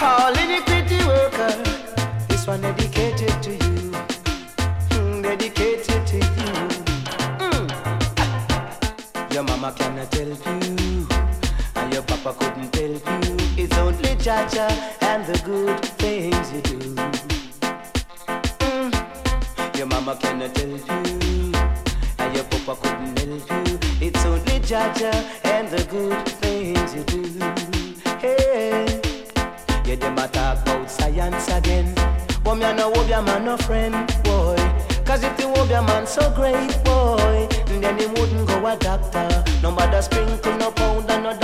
All iniquity worker, this one dedicated to you, dedicated to you. Your mama cannot help you, and your papa couldn't help you. It's only Jaja and the good things you do. Your mama cannot help you, and your papa couldn't help you. It's only Jaja and the good things you do. Hey, you dem a talk about science again, but me a no hope your man no friend, boy. Cause if the hope your man so great, boy, then he wouldn't go a doctor. No matter sprinkle, no powder, no